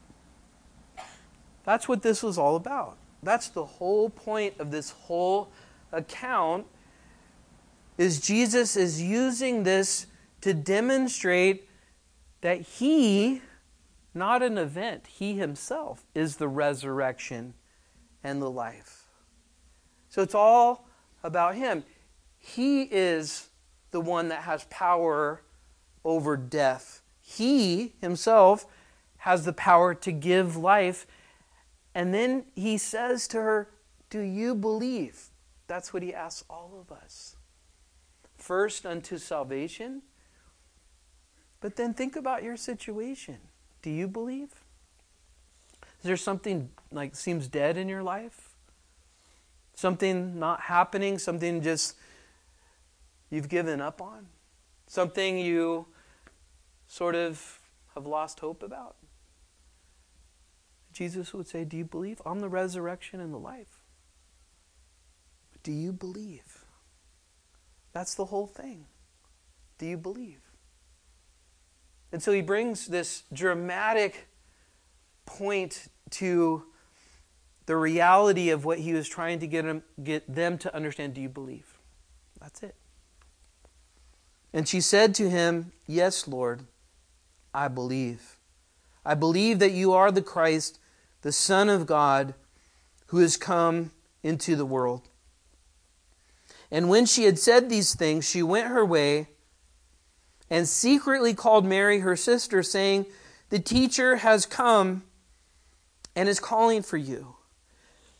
That's what this was all about. That's the whole point of this whole account, is Jesus is using this to demonstrate that he, not an event, he himself is the resurrection and the life. So it's all about him. He is the one that has power over death. He himself has the power to give life. And then he says to her, "Do you believe?" That's what he asks all of us. First unto salvation, but then think about your situation. Do you believe? Is there something like seems dead in your life? Something not happening? Something just you've given up on? Something you sort of have lost hope about? Jesus would say, "Do you believe? I'm the resurrection and the life." Do you believe? That's the whole thing. Do you believe? And so he brings this dramatic point to the reality of what he was trying to get them to understand. Do you believe? That's it. And she said to him, "Yes, Lord, I believe. I believe that you are the Christ, the Son of God, who has come into the world." And when she had said these things, she went her way and secretly called Mary, her sister, saying, "The teacher has come and is calling for you."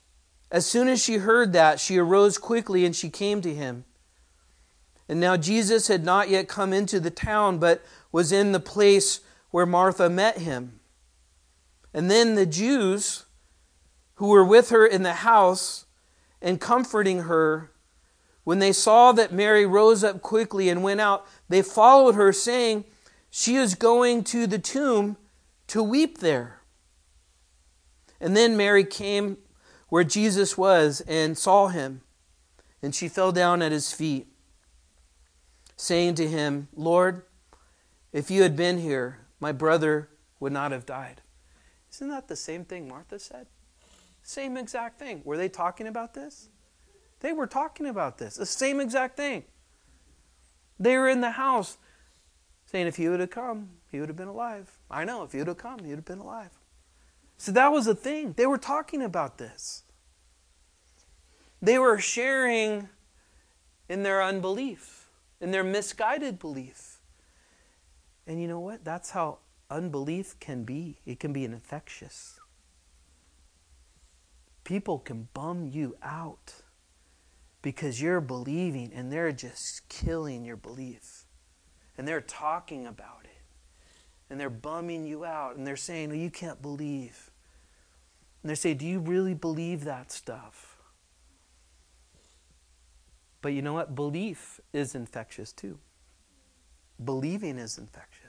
As soon as she heard that, she arose quickly and she came to him. And now Jesus had not yet come into the town, but was in the place where Martha met him. And then the Jews who were with her in the house and comforting her, when they saw that Mary rose up quickly and went out, they followed her, saying, "She is going to the tomb to weep there." And then Mary came where Jesus was and saw him, and she fell down at his feet, saying to him, "Lord, if you had been here, my brother would not have died." Isn't that the same thing Martha said? Same exact thing. Were they talking about this? They were talking about this. The same exact thing. They were in the house saying, if he would have come, he would have been alive. I know, if he would have come, he would have been alive. So that was the thing. They were talking about this. They were sharing in their unbelief, in their misguided belief. And you know what? That's how unbelief can be. It can be infectious. People can bum you out because you're believing and they're just killing your belief. And they're talking about it. And they're bumming you out. And they're saying, well, you can't believe. And they say, do you really believe that stuff? But you know what? Belief is infectious too. Believing is infectious.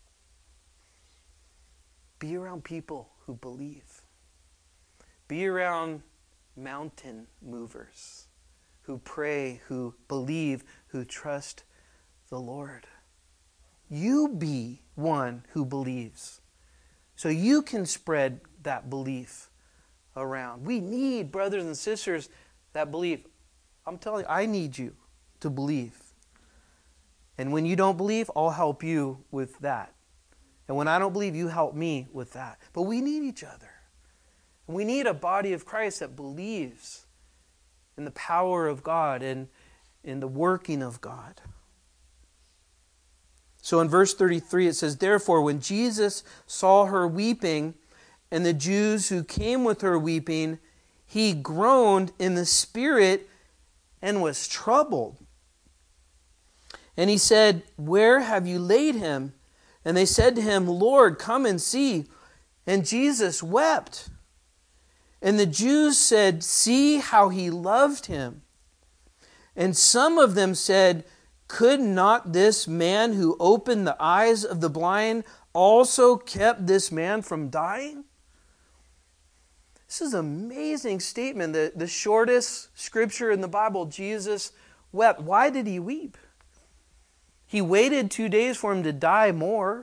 Be around people who believe. Be around mountain movers who pray, who believe, who trust the Lord. You be one who believes so you can spread that belief around. We need brothers and sisters that believe. I'm telling you, I need you to believe. And when you don't believe, I'll help you with that. And when I don't believe, you help me with that. But we need each other. And we need a body of Christ that believes in the power of God and in the working of God. So in verse 33 it says, "Therefore when Jesus saw her weeping, and the Jews who came with her weeping, he groaned in the spirit and was troubled. And he said, 'Where have you laid him?' And they said to him, 'Lord, come and see.' And Jesus wept. And the Jews said, 'See how he loved him.' And some of them said, 'Could not this man who opened the eyes of the blind also kept this man from dying?'" This is an amazing statement. The shortest scripture in the Bible, Jesus wept. Why did he weep? He waited 2 days for him to die more.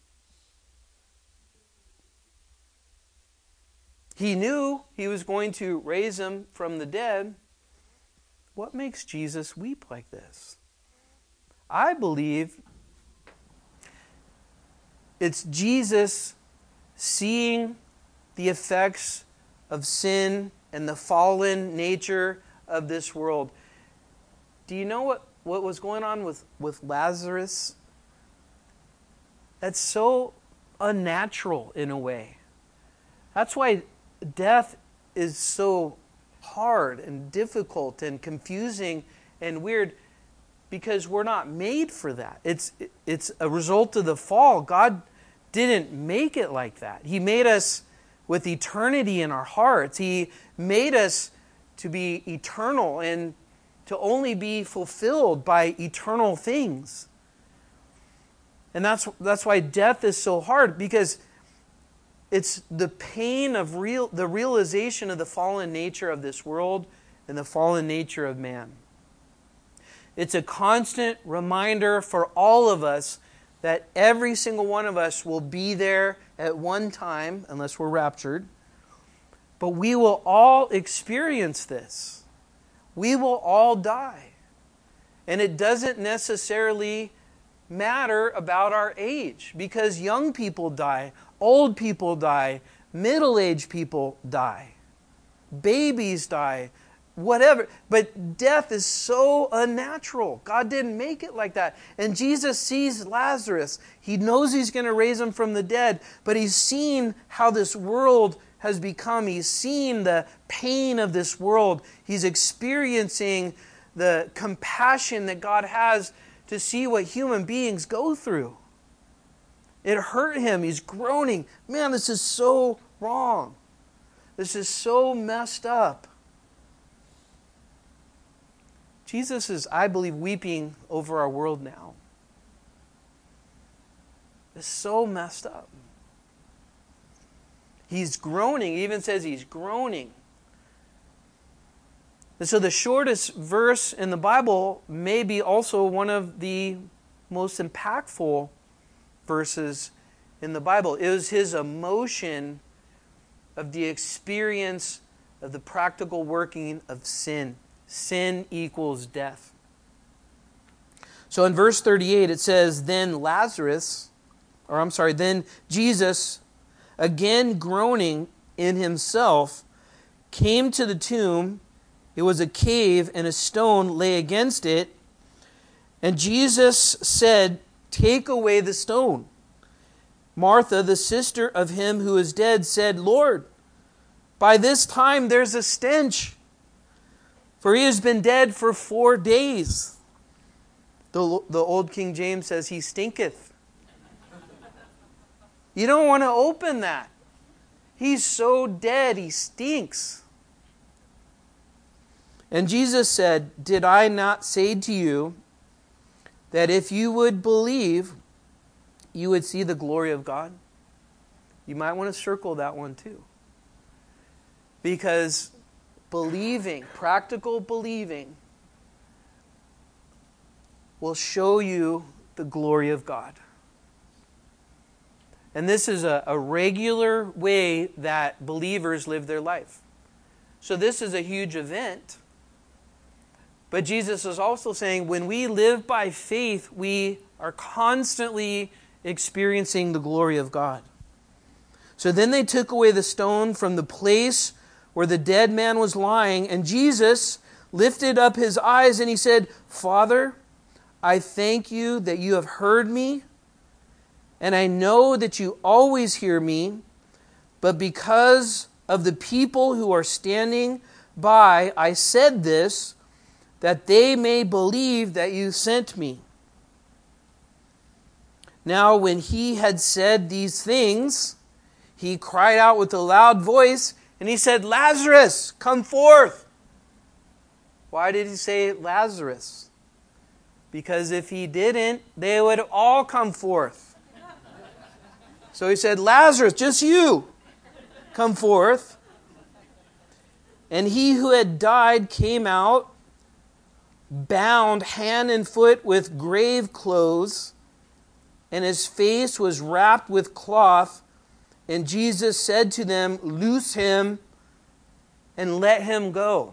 He knew he was going to raise him from the dead. What makes Jesus weep like this? I believe it's Jesus seeing the effects of sin and the fallen nature of this world. Do you know what was going on with Lazarus? That's so unnatural in a way. That's why death is so hard and difficult and confusing and weird, because we're not made for that. It's a result of the fall. God didn't make it like that. He made us with eternity in our hearts. He made us to be eternal and to only be fulfilled by eternal things. And that's why death is so hard, because it's the pain of the realization of the fallen nature of this world and the fallen nature of man. It's a constant reminder for all of us that every single one of us will be there at one time, unless we're raptured. But we will all experience this. We will all die. And it doesn't necessarily matter about our age, because young people die, old people die, middle-aged people die, babies die, whatever. But death is so unnatural. God didn't make it like that. And Jesus sees Lazarus. He knows he's going to raise him from the dead, but he's seen how this world has become. He's seen the pain of this world. He's experiencing the compassion that God has to see what human beings go through. It hurt him. He's groaning. Man, this is so wrong. This is so messed up. Jesus is, I believe, weeping over our world now. It's so messed up. He's groaning. He even says he's groaning. And so the shortest verse in the Bible may be also one of the most impactful verses in the Bible. It was his emotion of the experience of the practical working of sin. Sin equals death. So in verse 38 it says, then Jesus, again groaning in himself, came to the tomb. It was a cave, and a stone lay against it. And Jesus said, take away the stone. Martha, the sister of him who is dead, said, Lord, by this time there's a stench, for he has been dead for 4 days. The old King James says, he stinketh. You don't want to open that. He's so dead, he stinks. And Jesus said, did I not say to you that if you would believe, you would see the glory of God? You might want to circle that one too. Because believing, practical believing, will show you the glory of God. And this is a regular way that believers live their life. So this is a huge event. But Jesus is also saying when we live by faith, we are constantly experiencing the glory of God. So then they took away the stone from the place where the dead man was lying, and Jesus lifted up his eyes and he said, Father, I thank you that you have heard me, and I know that you always hear me, but because of the people who are standing by, I said this, that they may believe that you sent me. Now when he had said these things, he cried out with a loud voice, and he said, Lazarus, come forth. Why did he say Lazarus? Because if he didn't, they would all come forth. So he said, Lazarus, just you, come forth. And he who had died came out, bound hand and foot with grave clothes, and his face was wrapped with cloth. And Jesus said to them, loose him and let him go.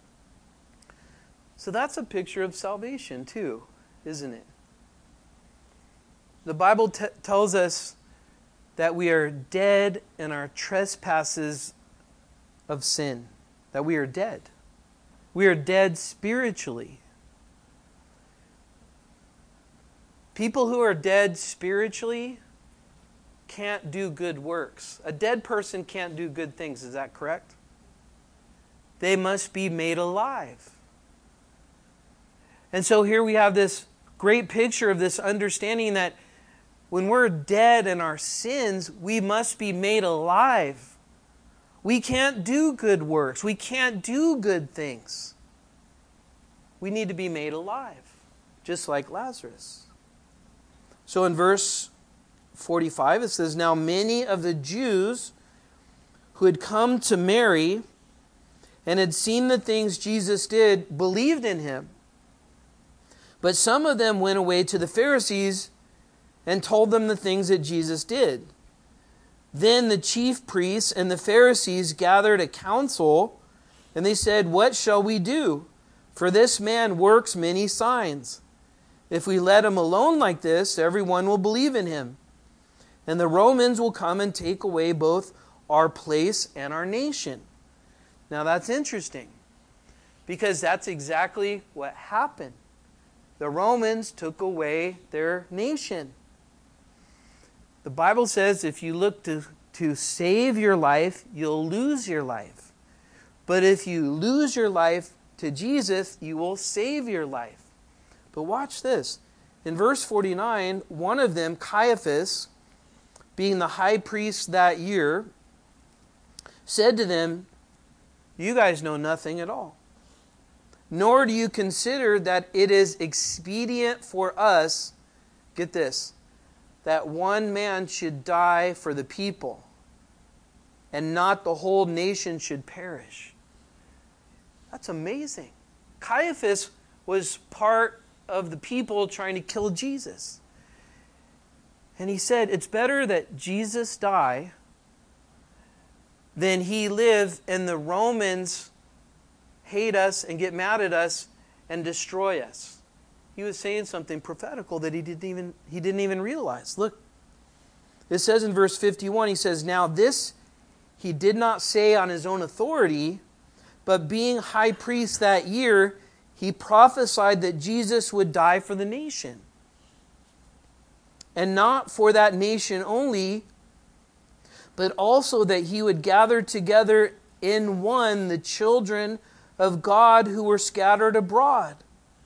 So that's a picture of salvation too, isn't it? The Bible tells us that we are dead in our trespasses of sin. That we are dead. We are dead spiritually. People who are dead spiritually can't do good works. A dead person can't do good things. Is that correct? They must be made alive. And so here we have this great picture of this understanding that when we're dead in our sins, we must be made alive. We can't do good works. We can't do good things. We need to be made alive, just like Lazarus. So in verse 45, it says, now many of the Jews who had come to Mary and had seen the things Jesus did believed in him. But some of them went away to the Pharisees and told them the things that Jesus did. Then the chief priests and the Pharisees gathered a council, and they said, what shall we do? For this man works many signs. If we let him alone like this, everyone will believe in him. And the Romans will come and take away both our place and our nation. Now that's interesting, because that's exactly what happened. The Romans took away their nation. The Bible says if you look to to save your life, you'll lose your life. But if you lose your life to Jesus, you will save your life. But watch this. In verse 49, one of them, Caiaphas, being the high priest that year, said to them, "You guys know nothing at all. Nor do you consider that it is expedient for us," get this, "that one man should die for the people, and not the whole nation should perish." That's amazing. Caiaphas was part of the people trying to kill Jesus. And he said, it's better that Jesus die than he live and the Romans hate us and get mad at us and destroy us. He was saying something prophetical that he didn't even realize. Look, it says in verse 51, he says, "Now this he did not say on his own authority, but being high priest that year, he prophesied that Jesus would die for the nation. And not for that nation only, but also that he would gather together in one the children of God who were scattered abroad."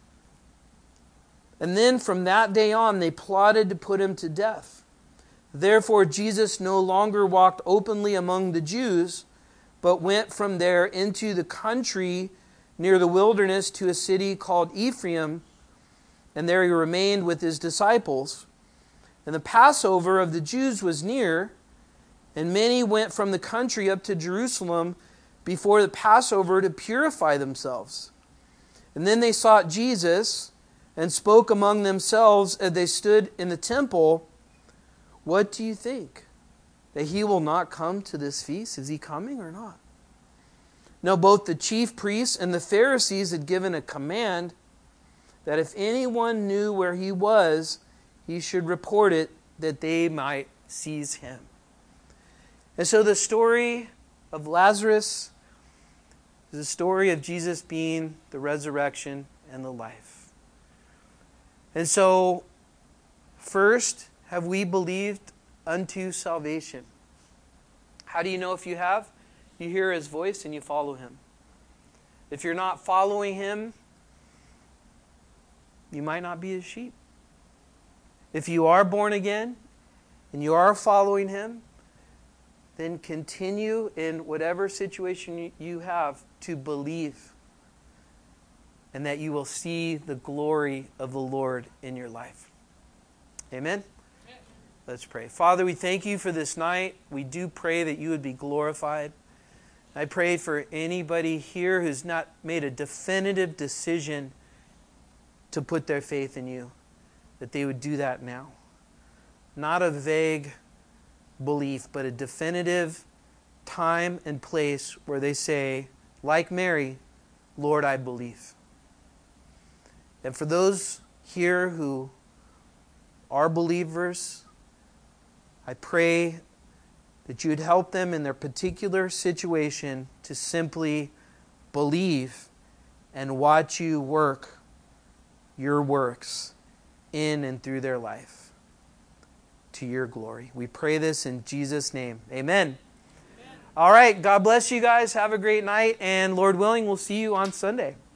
And then from that day on, they plotted to put him to death. Therefore, Jesus no longer walked openly among the Jews, but went from there into the country near the wilderness to a city called Ephraim, and there he remained with his disciples. And the Passover of the Jews was near, and many went from the country up to Jerusalem before the Passover to purify themselves. And then they sought Jesus and spoke among themselves as they stood in the temple, "What do you think? That he will not come to this feast? Is he coming or not?" Now both the chief priests and the Pharisees had given a command that if anyone knew where he was, he should report it, that they might seize him. And so the story of Lazarus is the story of Jesus being the resurrection and the life. And so, first, have we believed unto salvation? How do you know if you have? You hear his voice and you follow him. If you're not following him, you might not be his sheep. If you are born again and you are following him, then continue in whatever situation you have to believe, and that you will see the glory of the Lord in your life. Amen? Let's pray. Father, we thank you for this night. We do pray that you would be glorified. I pray for anybody here who's not made a definitive decision to put their faith in you, that they would do that now. Not a vague belief, but a definitive time and place where they say, like Mary, "Lord, I believe." And for those here who are believers, I pray that you would help them in their particular situation to simply believe and watch you work your works in and through their life to your glory. We pray this in Jesus' name. Amen. All right. God bless you guys. Have a great night. And Lord willing, we'll see you on Sunday.